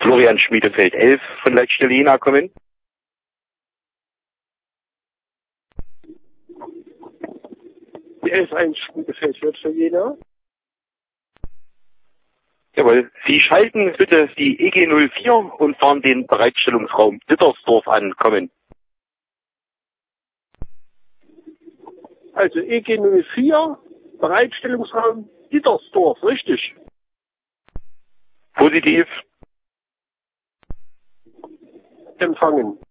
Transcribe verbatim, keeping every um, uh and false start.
Florian Schmiedefeld elf von Leitstelle Jena kommen. Die elf eins Schmiedefeld wird für Jena. Jawohl. Sie schalten bitte die E G null vier und fahren den Bereitstellungsraum Dittersdorf an. Kommen. Also E G null vier, Bereitstellungsraum Dittersdorf, richtig? Positiv. Empfangen.